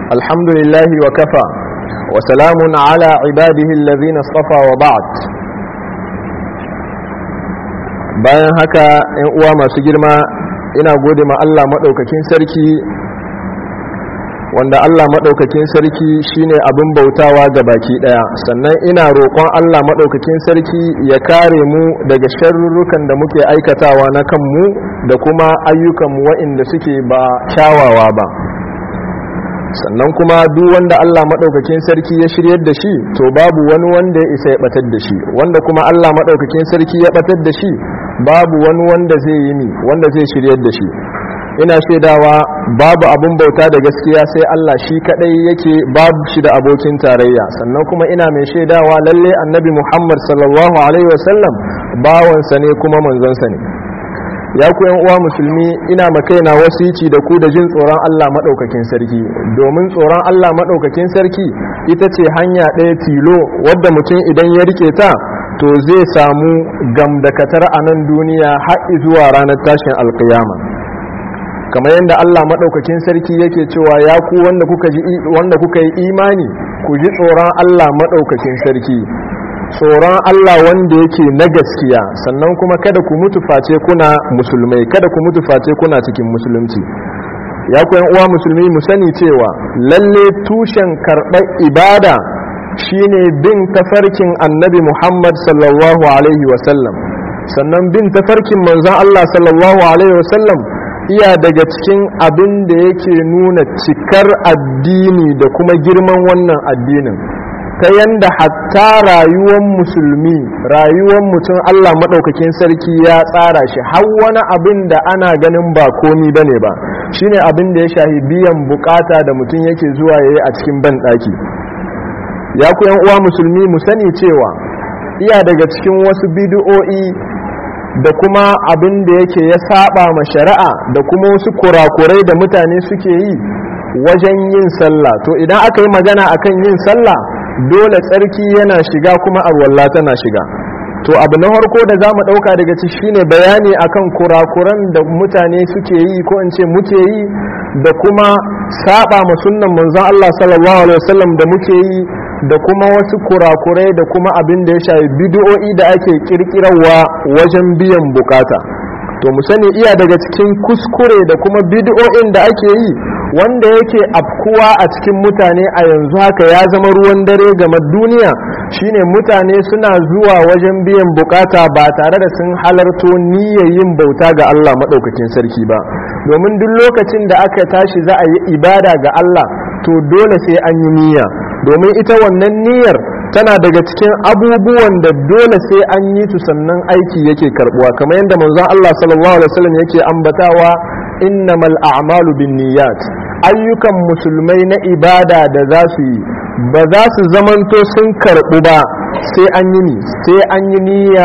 الحمد لله وكفى وسلام على عباده الذين اصطفى وبعد. bayan haka ‘yan uwa masu girma, ina gode ma Allah maɗaukakin sarki, wanda Allah maɗaukakin sarki shine abin bautawa ga baki ɗaya. Sannan ina roƙon Allah maɗaukakin sarki ya kare mu daga sharrurukan da muke aikatawa na kanmu da kuma ayyukanmu waɗanda suke ba kyawawa ba. Sannan kuma duk wanda Allah maɗaukakin sarki ya shiryar da shi, to babu wani wanda ya isa ya ɓatar da shi, wanda kuma Allah maɗaukakin sarki ya ɓatar da shi, babu wani wanda zai shiryar da shi. Ina shaidawa babu abun bauta da gaskiya sai Allah shi kadai yake, babu shi da abokin tarayya. Sannan kuma ina mai shaidawa lalle annabi Muhammad sallallahu alaihi wasallam bawansa ne kuma manzonsa ne. Ya ku yan uwa musulmi, ina makaina wasici da ku da jin tsoron Allah madaukakin sarki, domin tsoron Allah madaukakin sarki ita ce hanya ɗaya tilo wadda mutum idan ya rike ta to zai samu gamdakatar a nan duniya har zuwa ranar tashin alkiyama. Kamar yadda Allah maɗaukakin sarki yake cewa ya ku wanda kuka yi imani, ku ji tsoron Allah maɗaukakin sarki, tsoron Allah wanda yake na gaskiya. Sannan kuma kada ku mutu face kuna musulmai, kada ku mutu face kuna cikin musulunci. Ya ku yan uwa musulmi, mu sani cewa lalle tushen karɓar ibada shine bin tafarkin annabi Muhammad sallallahu alaihi wasallam. Sannan bin tafarkin manzon Allah sallallahu alaihi wasallam iya daga cikin abin da yake nuna cikar addini da kuma girman wannan addinin, ta yanda hatta rayuwar musulmi, rayuwar mutum Allah maɗaukakin sarki ya tsara shi har wani abin da ana ganin ba komi bane ba, shine abin da ya shahi biyan bukata da mutum yake zuwa yayi a cikin banɗaki. Ya ku yan uwa musulmi, mu sani cewa iya daga cikin wasu bid'o'i da kuma abin da yake ya saba ma shari'a da kuma wasu kurakurai da mutane suke yi wajen yin sallah. To idan aka yi magana akan yin sallah, dole tsarki yana shiga kuma arwalla tana shiga. To abu na farko da zamu dauka daga ci shine bayani akan kurakuran da mutane suke yi, ko in ce muke yi, da kuma saba ma sunnan manzon Allah sallallahu alaihi wasallam da muke yi, da kuma wasu kurakurai da kuma abin da ya shafi bid'o'i da ake kirkirarwa wajen biyan bukata. To mu sani iya daga cikin kuskure da kuma bid'o'in da ake yi wanda yake afkuwa a cikin mutane a yanzu haka ya zama ruwan dare game duniya, shine mutane suna zuwa wajen biyan bukata ba tare da sun halarto niyyar yin bauta ga Allah madaukakin sarki ba. Domin duk lokacin da aka tashi za a yi ibada ga Allah, to dole sai an yi niyya, domin ita wannan niyyar tana daga cikin abubuwan da dole sai an yi su sannan aiki yake karbuwa, kamar yadda manzon Allah sallallahu alaihi wasallam yake ambatawa, innamal a'malu binniyat. Ayyukan musulmai na ibada da za su yi ba za su zamanto sun karbu ba sai an yi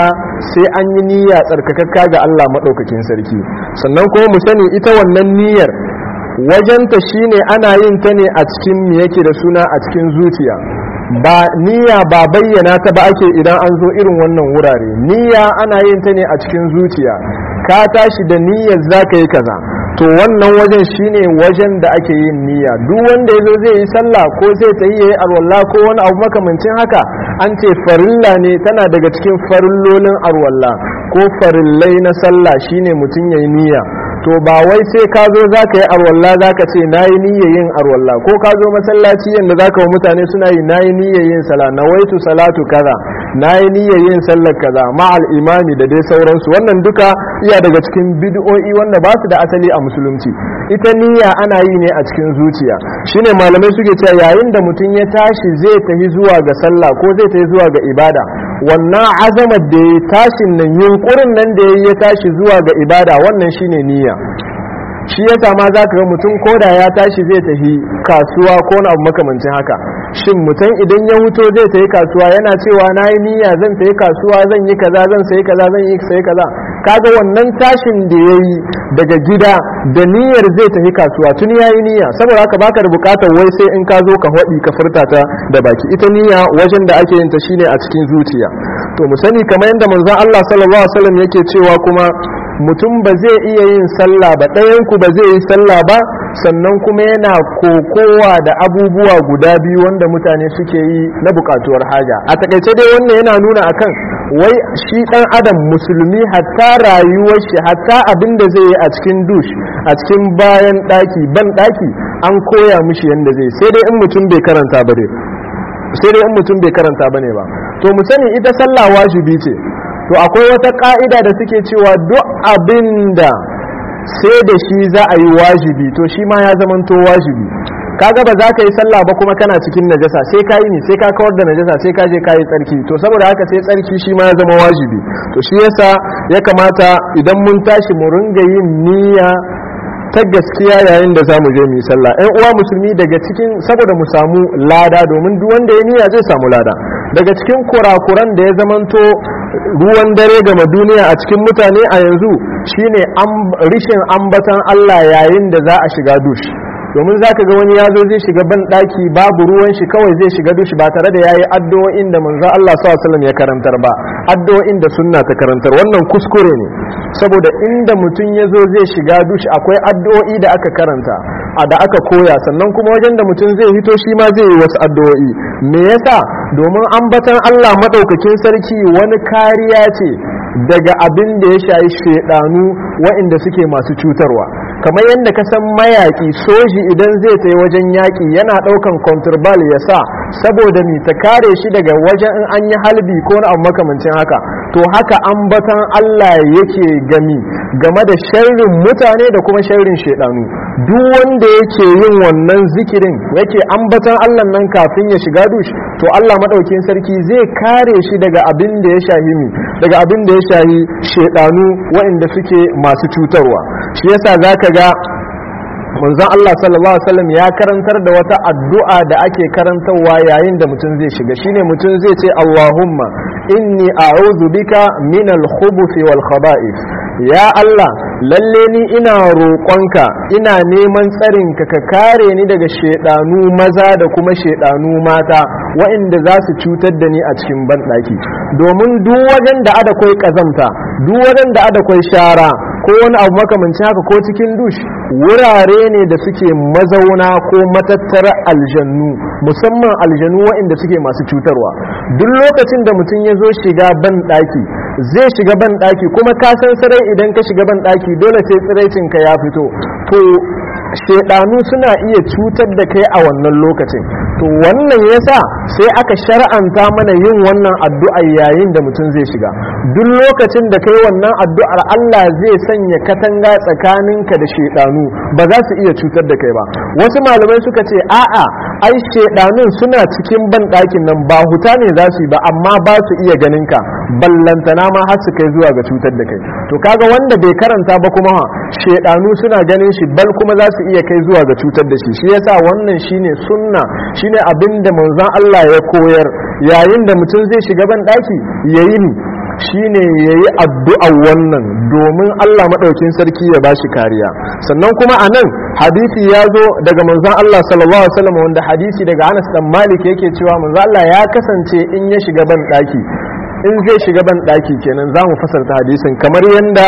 niyya tsarkakakka ga Allah madaukakin sarki. Sannan kuma mu sani ita wannan niyyar wajenta shine ana yin ta ne a cikin me yake da suna a cikin zuciya, ba niyya ba bayyana ta ba ake idan an zo irin wannan wurare. Niyya ana yin ta ne a cikin zuciya, ka tashi da niyyar zaka yi kaza, to wannan wajen shine wajen da ake yin niyya. Duk wanda yazo zai yi sallah ko zai ta yi arwalla ko wani abu makamancin haka, an ce farilla ne, tana daga cikin farillolin arwalla ko farillai na sallah shine mutum yayi niyya. To ba wai sai ka zo za ka yi arwalla za ka ce na yi niyyar yin arwalla, ko ka zo masallaci yadda za ka wa mutane suna yi na yi niyyar yin sala, na waitu salatu kaza, na yi niyyar yin sallar kaza ma'al imami da dai sauransu. Wannan duka iya daga cikin bid'o'i wanda ba su da asali a musulunci. Ita niyya ana yi ne a cikin zuciya. Shine malamai suke cewa yayin da mutum ya tashi zai tafi zuwa ga sallah ko zai tafi zuwa ga ibada, wannan azamar da ya tashin nan, yunkurin nan da ya tashi zuwa ga ibada, wannan shine niyya. Shi yasa ma za ka ga mutum koda ya tashi zai tafi kasuwa ko na abu makamancin haka, shin mutum idan ya huto zai tafi kasuwa yana cewa na yi niyya zan tafi kasuwa, zan yi kaza, zan sayi kaza, zan yi sayi kaza? Kaga wannan tashin da ya yi daga gida da niyyar zai tafi kasuwa tun ya yi niyya, saboda haka baka da bukatar wai sai in ka zo ka faɗi ka furta ta da baki. Ita niyya wajen da ake yin ta shine a cikin zuciya. To mu sani kamar yadda manzon Allah sallallahu alaihi wasallam yake cewa kuma mutum ba zai iya yin sallah ba, ɗayanku ba zai yi sallah ba sannan kuma yana kokowa da abubuwa guda biyu wanda mutane suke yi na bukatuwar haja. A takaice dai wannan yana nuna akan wai shi dan adam musulmi hatta rayuwar shi hatta abin da zai yi a cikin dush a cikin bayan daki ban daki an koya mishi yanda zai, sai dai in mutum bai karanta ba dai, sai dai in mutum bai karanta bane ba. To mu sani ita sallah wajibi ce, to akwai wata ka'ida da suke cewa duk abinda sai da shi za a yi wajibi to shi ma ya zamanto wajibi. kaga ba za ka yi sallah ba kuma kana cikin najasa, sai ka yi ne, sai ka kawar da najasa, sai ka je ka yi tsarki. To saboda haka sai tsarki shi ma ya zama wajibi. To shi yasa ya kamata idan mun tashi mu ringa yin niyya ta gaskiya yayin da za mu je mu yi sallah. ƴan uwa musulmi, daga cikin saboda mu samu lada, domin duk wanda ya niyya zai samu lada. Daga cikin kurakuran da ya zamanto ruwan dare gama duniya a cikin mutane a yanzu shine rishin ambatan Allah yayin da za a shiga dush. domin za ka ga wani ya zo zai shiga ban ɗaki babu ruwan shi, kawai zai shiga dushi ba tare da ya yi addu'o'in da manzo Allah sallallahu ya karantar ba, addu'o'in da sunna ta karantar. wannan kuskure ne, saboda inda mutum ya zo zai shiga dushi akwai addu'o'i da aka karanta da aka koya, sannan kuma wajen da mutum zai hito shi ma zai yi wasu addu'o'i. me yasa? domin ambatan Allah madaukakin sarki wani kariya ce daga abin da ya shayi shedanu waɗanda suke masu cutarwa. kamar yadda ka san mayaki soji idan zai tayi wajen yaki yana daukan contraband ya sa saboda mi ta kare shi daga wajen in an yi halbi ko na abu makamancin haka, to haka ambatan Allah yake game da sharrin mutane da kuma sharrin shedanu. duk wanda yake yin wannan zikirin yake ambatan Allah nan kafin ya shiga dush, to Allah madaukakin sarki zai kare shi daga abin da ya shahi daga abin da ya shahi shedanu waɗanda suke masu cutarwa. shi yasa zaka ga manzon Allah sallallahu alaihi wasallam ya karantar da wata addu'a da ake karantarwa yayin da mutum zai shiga, shine mutum zai ce Allahumma inni a'udhu bika min al-khubuthi wal khaba'ith. ya Allah, lalle ni ina roƙonka, ina neman tsarinka ka kare ni daga shedanu maza da kuma shedanu mata waɗanda za su cutar da ni a cikin banɗaki. domin duk wajen da ada kwai kazamta, duk wajen da ada kwai shara ko wani abu makamancin haka ko cikin dush, wurare ne da suke mazauna ko matattara aljannu, musamman aljannu waɗanda suke masu cutarwa. duk lokacin da mutum ya zo shiga banɗaki, zai shiga banɗaki kuma ka san sarai idan ka shiga banɗaki dole sai tsiraicinka ya fito, to shedanu suna iya cutar da kai a wannan lokacin. to wannan yasa sai aka shar'anta mana yin wannan addu'a yayin da mutum zai shiga. duk lokacin da kai wannan addu'ar Allah zai sanya katanga tsakaninka da shedanu, ba za su iya cutar da kai ba. wasu malamai suka ce a'a, ai shedanun suna cikin banɗakin nan ba huta ne za su yi ba, amma ba su iya ganin ka, ballantana ma har su kai zuwa ga cutar da kai. to kaga wanda bai karanta ba kuma shedanu suna ganin shi, bal kuma za su iya kai zuwa ga cutar da shi. shi yasa wannan shine sunna, shine abinda manzon Allah ya koyar yayin da mutum zai shiga ban daki yayi ni, shine yayi addu'a wannan domin Allah madaukin sarki ya bashi kariya. sannan kuma anan hadisi ya zo daga manzon Allah sallallahu alaihi wasallam, wanda hadisi daga Anas dan Malik yake cewa manzon Allah ya kasance in ya shiga ban daki, in zai shiga ban daki kenan zamu fasarta hadisin kamar yanda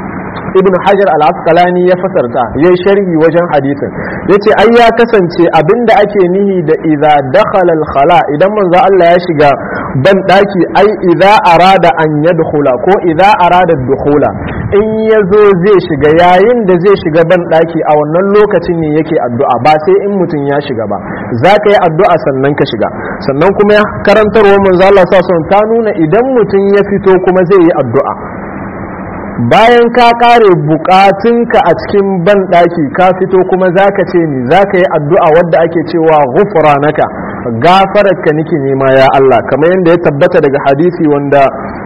ibn hajar al-asqalani ya fasarta, yayi sharhi wajen hadisin, yace ai ya kasance abinda ake nihi da idza dakhala al-khala, idan manzo Allah ya shiga ban daki, ai idza arada an yadkhula ko idza arada ad-dukhula, in yazo zai shiga, yayin da zai shiga ban daki a wannan lokacin ne yake addu'a, ba sai in mutun ya shiga ba, zaka yi addu'a sannan ka shiga. sannan kuma karantarwar manzo Allah sallallahu alaihi wasallam ta nuna idan mutun ya fito kuma zai yi addu'a bayan ka kare bukatunka a cikin banɗaki, ka fito kuma zaka ce ni zaka yi addu'a wadda ake cewa ghufranaka, gafararka nake nema ya Allah, kamar yadda ya tabbata daga hadisi wanda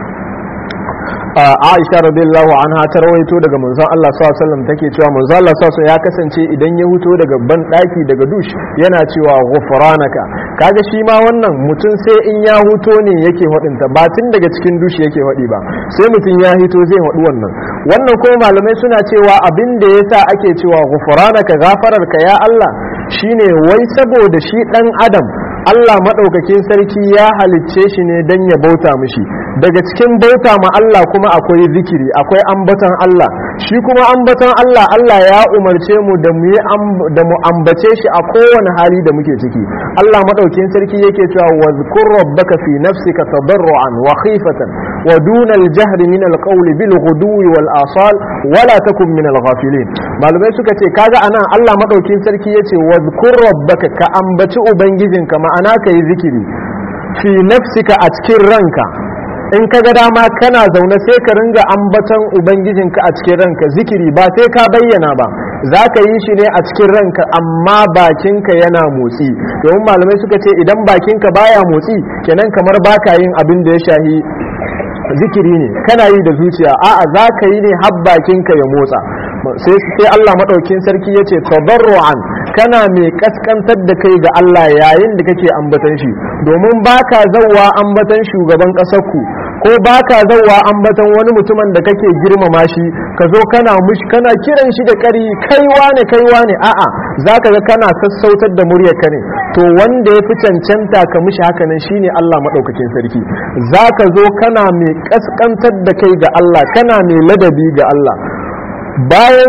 Aisha radiyallahu anha ta rawaito daga manzon Allah sallallahu alaihi wasallam, take cewa manzon Allah sallallahu alaihi wasallam ya kasance idan ya huto daga banɗaki daga dush yana cewa ghufranaka. kaga shi ma wannan mutum sai in ya huto ne yake hadinta, ba tun daga cikin dush yake hadi ba, sai mutum ya hito zai hadu wannan kuma malamai suna cewa abin da yasa ake cewa ghufranaka, gafararka ya Allah, shine wai saboda shi dan adam Allah madaukakin sarki ya halicce shi ne dan ya bauta mishi. daga cikin bauta ma Allah kuma akwai zikiri, akwai ambaton Allah. shi kuma ambaton Allah ya umarce mu da mu ambace shi a kowane hali da muke ciki. Allah madaukin sarki yake cewa wazkur rabbaka fi nafsika tadarruan wa khifatan wa duna al-jahri min al-qawl bil ghuduwi wal asal wala takun min al-ghafilin. Malamai suka ce kaga anan Allah madaukin sarki yace wazkur rabbaka, ka ambaci ubangijinka, ma'ana kai zikiri fi nafsika a cikin ranka. In ka ga dama kana zaune sai ka ringa ambaton ubangijinka a cikin ranka, zikiri ba sai ka bayyana ba, za ka yi shi ne a cikin ranka amma bakinka yana motsi. Domin malamai suka ce idan bakinka baya motsi kenan kamar baka yin abin da ya shahi zikiri ne, kana yi da zuciya, a'a za ka yi ne har bakinka ya motsa. sai Allah madaukin sarki yace tadarruan, kana mai kaskantar da kai ga Allah yayin da kake ambatan shi, domin baka zawwa ambatan shugaban kasar ku ko baka zawwa ambatan wani mutumin da kake girmama shi ka zo kana kiran shi da kari kai wane a'a zaka ga kana sassautar da muryar ka ne. To wanda ya fi cancanta ka mishi haka nan shine Allah madaukakin sarki. Zaka zo kana mai kaskantar da kai ga Allah, kana mai ladabi ga Allah. Bayan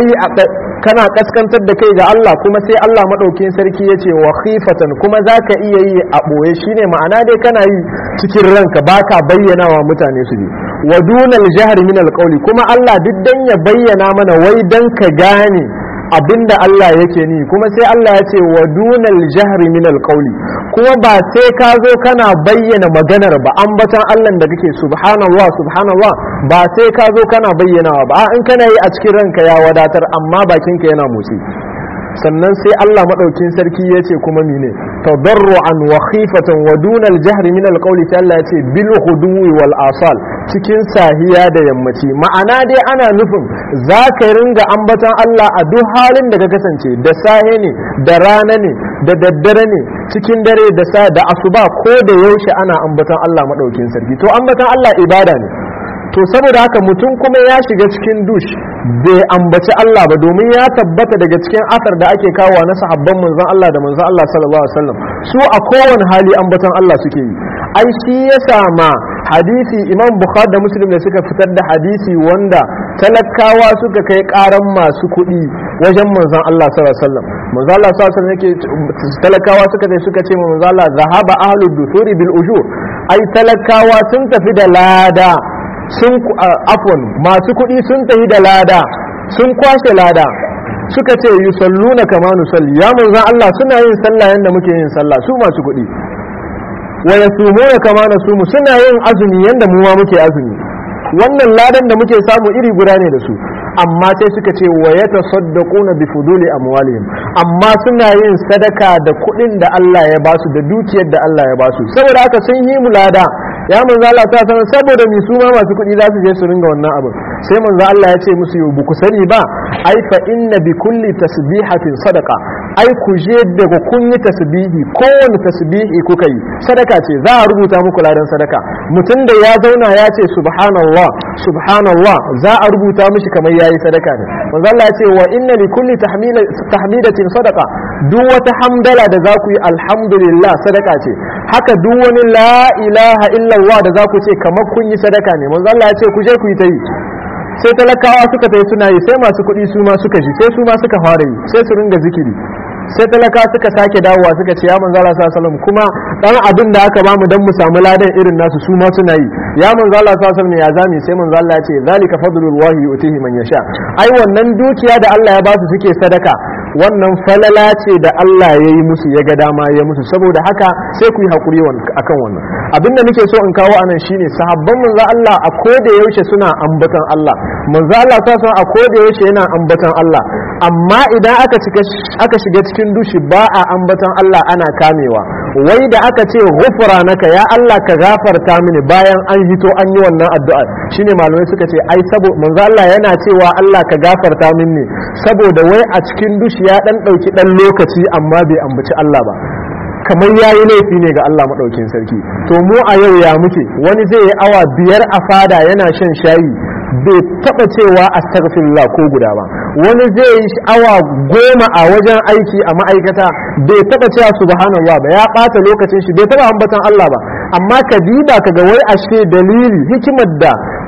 kana kaskantar da kai ga Allah kuma sai Allah madaukakin sarki yace wa khifatan, kuma zaka iya yi a boye, shine ma'ana dai kana yi cikin ranka baka bayyana wa mutane su ji. Wa dunal jahri min alqawli, kuma Allah duk dan ya bayyana mana wai dan ka gane abinda Allah yake ni, kuma sai Allah ya ce wa dunal jahri min alqawli, kuma ba sai ka zo kana bayyana maganar ba, ambatan Allah da kake subhanallah ba sai ka zo kana bayyanawa ba, in kana yi a cikin ranka ya wadatar, amma bakinka yana motsi. Sannan sai Allah madaukin sarki ya ce kuma mine tadarruan wa khifatan wa dunal jahri min alqawli, sai Allah ya ce bil huduwi wal asal, cikin sahiya da yammaci. Ma'ana dai ana nufin za ka ringa ambatan Allah a duk halin da ka kasance, da sahe ne, da rana ne, da daddare ne, cikin dare da asuba, ko da yaushe ana ambatan Allah madaukin sarki. To ambatan Allah ibada ne. To saboda haka mutum kuma ya shiga cikin dush bai ambaci Allah ba, domin ya tabbata daga cikin asar da ake kawo na sahabban manzon Allah da manzon Allah sallallahu alaihi wasallam, su a kowane hali ambatan Allah suke yi. Ai shi ya sama hadisi Imam Bukhari da Muslim da suka fitar da hadisi wanda talakawa suka kai karan masu kuɗi wajen manzon Allah sallallahu alaihi wasallam. Manzon Allah sallallahu alaihi wasallam yake talakawa suka ce manzon Allah zahaba ahlud dusuri bil ujur, ai talakawa sun tafi da lada, masu kuɗi sun tafi da lada, sun kwashe lada. Suka ce yusalluna kama nusalli, ya manzon Allah suna yin sallah yanda muke yin sallah su masu kuɗi, wa yasumuna kama nasumu, suna yin azumi yanda mu ma muke azumi. Wannan ladan da muke samu iri guda ne da su, amma sai suka ce wa yatasaddaquna bi fuduli amwalihim, amma suna yin sadaka da kuɗin da Allah ya basu, da dukiyar da Allah ya basu. Saboda haka sun yi mu lada. Ya manzo Allah ta sanar saboda mi su ma masu kuɗi za su je su ringa wannan abin. Sai manzo Allah ya ce musu yau buku sani ba, ai fa inna bi kulli tasbihatin sadaqa, ai ku je daga kun yi tasbihi, kowane tasbihi kuka yi sadaka ce, za a rubuta muku ladan sadaka. Mutum da ya zauna ya ce subhanallah za a rubuta mishi kamar yayi sadaka ne. Manzo Allah ya ce wa inna li kulli tahmidatin sadaqa, duk wata hamdala da za ku yi alhamdulillah sadaka ce. Haka duk wani la ilaha illallah da za ku ce kamar kun yi sadaka ne. Manzo Allah ya ce ku je ku yi ta yi. Sai talakawa suka tayi suna yi, sai masu kuɗi su ma suka ji, sai su ma suka fara yi, sai su ringa zikiri. Sai talaka suka sake dawowa suka ce ya manzo Allah sallallahu alaihi wasallam, kuma dan abin da aka bamu dan mu samu ladan irin nasu su ma suna yi, ya manzo Allah sallallahu alaihi wasallam ya zami. Sai manzo Allah ya ce zalika fadlullahi yutihi man yasha, ai wannan dukiya da Allah ya ba su suke sadaka, wannan falala ce da Allah ya yi musu, ya ga dama ya musu. Saboda haka sai ku yi hakuri akan wannan. Abin da nake so in kawo anan shine sahabban manzo Allah a koda yaushe suna ambatan Allah, manzo Allah sallallahu alaihi wasallam a koda yaushe yana ambatan Allah, amma idan aka shiga cikin dushi ba a ambatan Allah, ana kamewa. Wai da aka ce ghufranaka, ya Allah ka gafarta mini, bayan an hito an yi wannan addu'a, shine malamai suka ce ai saboda manzo Allah yana cewa Allah ka gafarta mini saboda wai a cikin dushi ya dan dauki dan lokaci amma bai ambaci Allah ba, kamar yayi laifi ne ga Allah madaukin sarki. To mu a yau ya muke, wani zai yi awa 5 a fada yana shan shayi bai taba cewa astaghfirullah ko guda ba, wani zai yi awa 10 a wajen aiki a ma'aikata bai taba cewa subhanallah ba, ya bata lokacin shi bai taba ambatan Allah ba. Amma ka diba kaga wai ashe dalili hikimar da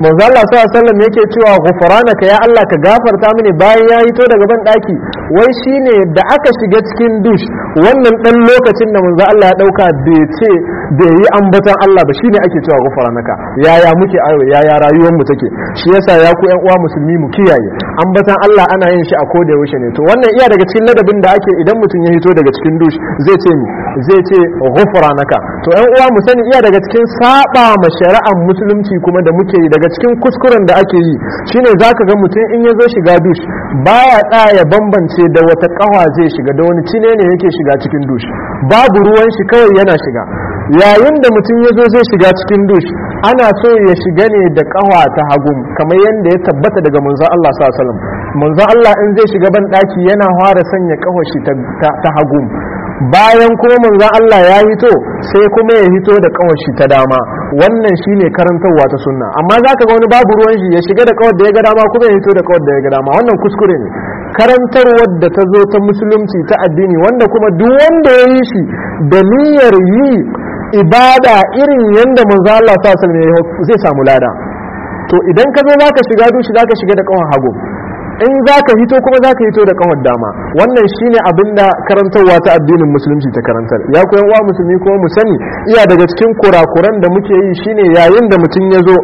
manzo Allah sallallahu alaihi wasallam yake cewa ghufranaka ya Allah ka gafarta mini bayan ya hito daga ban daki wai shine da aka shiga cikin dush wannan dan lokacin da manzo Allah ya dauka bai yi ambatan Allah ba shine ake cewa ghufranaka yaya muke ayo yaya rayuwar mu take shi yasa ya ku ƴan uwa musulmi mu kiyaye ambatan Allah ana yin shi a koda yaushe ne to wannan iya daga cikin ladabin da ake idan mutum ya hito daga cikin dush zai ce ghufranaka to ƴan uwa mu sani iya daga cikin saba ma shari'ar musulunci kuma da muke yi daga cikin kuskuren da ake yi shine zaka ga mutum in ya zo shiga dush baya tsaya bambance da wata kawa zai shiga da wani cine ne yake shiga cikin dush babu ruwan shi kawai yana shiga yayin da mutum ya zo zai shiga cikin dush ana so ya shiga ne da kawa ta hagu kamar yadda ya tabbata daga manzon Allah sallallahu alaihi wasallam manzon Allah in zai shiga ban daki yana fara sanya kawar shi ta hagu bayan kuma manzon Allah ya hito sai kuma ya hito da kawar shi ta dama wannan shine karantarwa ta sunna amma zaka ga wani babu ruwan shi ya shiga da kawar da ya ga dama kuma ya hito da kawar da ya ga dama wannan kuskure ne karantarwar da ta zo ta musulunci ta addini wanda kuma duk wanda ya yi shi da niyyar yi ibada irin yanda manzo Allah sallallahu alaihi wasallam zai samu lada to idan ka zo zaka shiga dushi zaka shiga da kawar hagu in zaka hito kuma zaka hito da kawar dama wannan shine abinda karantarwa ta addinin musulunci ta karantar ya ku yan uwa musulmi kuma mu sani iya daga cikin kurakuran da muke yi shine yayin da mutum ya zo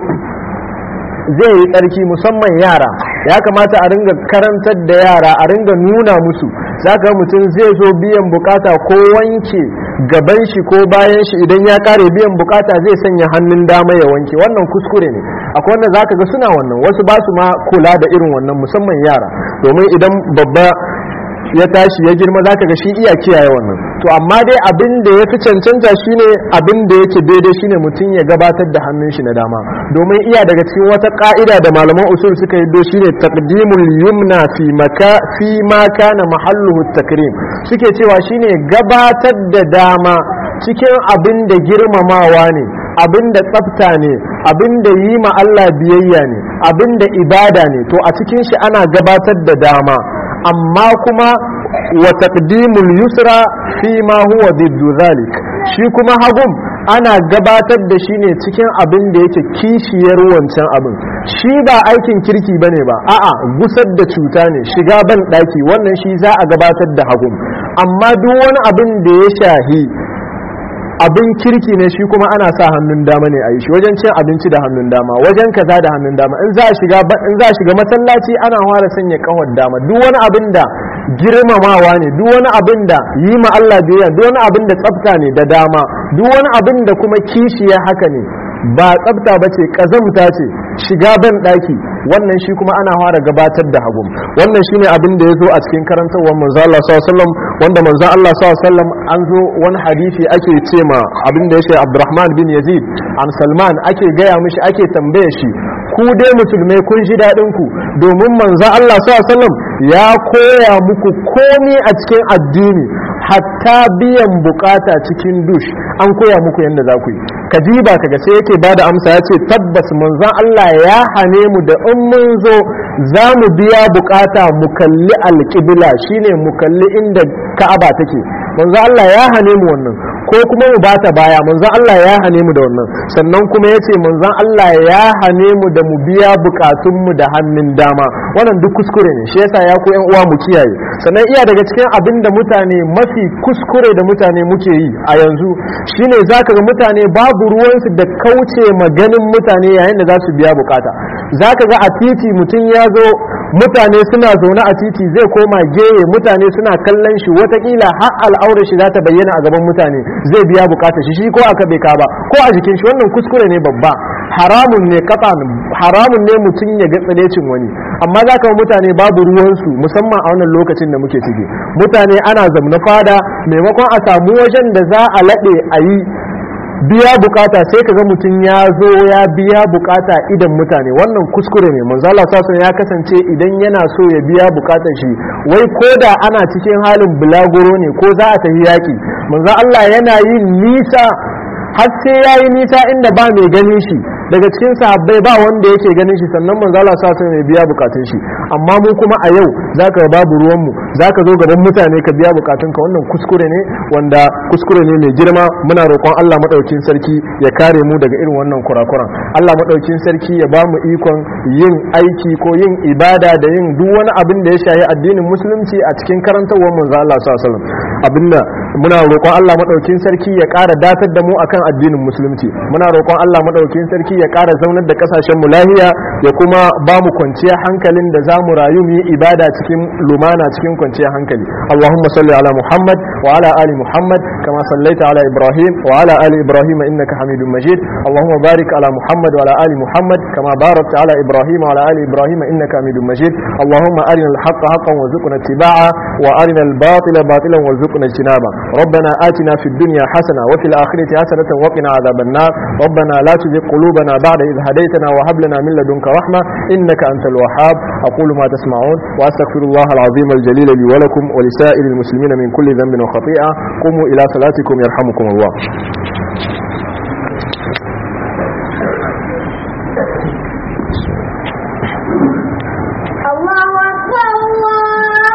zai yi tsarki musamman yara ya kamata a ringa karantar da yara a ringa nuna musu zaka mutum zai zo biyan bukata ko wanke gaban shi ko bayan shi idan ya kare biyan bukata zai sanya hannun dama ya wanke wannan kuskure ne akwai wanda zaka ga suna wannan wasu ba su ma kula da irin wannan musamman yara domin idan babba ya tashi ya girma zaka ga shi iya kiyaye wannan to amma dai abin da ya fi cancanta shine abin da yake daidai shine mutum ya gabatar da hannun shi na dama domin iya daga cikin wata ka'ida da malaman usul suka yi do shine taqdimul yumna fi ma kana mahalluhu takrim suke cewa shine gabatar da dama cikin abin da girmamawa ne abin da tsafta ne abin da yi ma Allah biyayya ne abin da ibada ne to a cikin shi ana gabatar da dama amma kuma wa taqdimul yusra fi ma huwa diddu zalik shi kuma hagum ana gabatar da shi ne cikin abin da yake kishiyar wancan abin shi ba aikin kirki bane ba a'a gusar da cuta ne shiga ban daki wannan shi za a gabatar da hagum amma duk wani abin da ya shahi abin kirki ne shi kuma ana sa hannun dama ne a yi shi wajen cin abinci da hannun dama wajen kaza da hannun dama in za a shiga masallaci ana fara sanya kawar dama duk wani abin da girmamawa ne duk wani abin da yi ma Allah biyayya duk wani abin da tsafta ne da dama duk wani abin da kuma kishiya haka ne ba tsafta ba ce kazamta ce shiga ban daki wannan shi kuma ana fara gabatar da hagu wannan shine abin da ya zo a cikin karantarwar manzo Allah sallallahu alaihi wasallam wanda manzo Allah sallallahu alaihi wasallam an zo wani hadisi ake ce ma abin da yake Abdurrahman bin Yazid an Salman ake gaya mishi ake tambaye shi ku dai musulmai kun ji dadin ku domin manzo Allah sallallahu alaihi wasallam ya koya muku komai a cikin addini hatta biyan bukata cikin dush an koya muku yadda za ku yi kadiba kaga sai yake bada amsa ya ce tabbas manzon Allah ya hane mu da in mun zo za mu biya bukata mu kalli alƙibla shine mu kalli inda Ka'aba take manzon Allah ya hane mu wannan ko kuma mu bata baya manzon Allah ya hane mu da wannan sannan kuma yace manzon Allah ya hane mu da mu biya bukatun mu da hannun dama wannan duk kuskure ne shi yasa ya ku ƴan uwa mu kiyaye sannan iya daga cikin abin da mutane mafi kuskure da mutane muke yi a yanzu shine zaka ga mutane babu ruwansu da kauce maganin mutane yayin da za su biya bukata zaka ga a titi mutum ya zo mutane suna zaune a titi zai koma geye mutane suna kallon shi watakila har al'aurar shi za ta bayyana a gaban mutane zai biya bukatar shi ko aka bai ka ba ko a jikin shi wannan kuskure ne babba haramun ne haramun ne mutum ya ga tsalecin wani amma za ka mutane babu ruwansu musamman a wannan lokacin da muke ciki mutane ana zamna fada maimakon a samu wajen da za a laɗe a yi biya bukata sai kaga mutum ya zo ya biya bukata idan mutane wannan kuskure ne manzo Allah sallallahu ya kasance idan yana so ya biya bukatar shi wai koda ana cikin halin bulaguro ne ko za a tafi yaki manzo Allah yana yin nisa har sai yayi nisa inda ba mai gani shi daga cikin sahabbai ba wanda yake ganin shi sannan manzo Allah sa sai mai biya bukatun shi amma mu kuma a yau zaka babu ruwan mu zaka zo gaban mutane ka biya bukatun ka wannan kuskure ne wanda kuskure ne mai girma muna roƙon Allah madaukakin sarki ya kare mu daga irin wannan kurakuran Allah madaukakin sarki ya ba mu ikon yin aiki ko yin ibada da yin duk wani abin da ya shafi addinin musulunci a cikin karantawar manzo Allah sallallahu alaihi wasallam abinda muna roƙon Allah madaukakin sarki ya ƙara datar da mu akan addinin musulunci muna roƙon Allah madaukakin sarki ya ƙara zaunar da kasashen mu lahiya ya kuma ba mu kwanciya hankalin da zamu rayu mu yi ibada cikin lumana cikin kwanciya hankali Allahumma salli ala Muhammad wa ala ali Muhammad kama sallaita ala Ibrahim wa ala ali Ibrahim innaka Hamidum Majid Allahumma barik ala Muhammad wa ala ali Muhammad kama barakta ala Ibrahim wa ala ali Ibrahim innaka Hamidum Majid Allahumma arina al-haqqa haqqan warzuqna ittiba'a wa arina al-batila batilan warzuqna ijtinaba ربنا آتنا في الدنيا حسنة وفي الآخرة حسنة وقنا عذاب النار ربنا لا تزغ قلوبنا بعد إذ هديتنا وهب لنا من لدنك رحمة إنك أنت الوهاب أقول ما تسمعون وأستغفر الله العظيم الجليل لي ولكم ولسائر المسلمين من كل ذنب وخطيئة قوموا إلى صلاتكم يرحمكم الله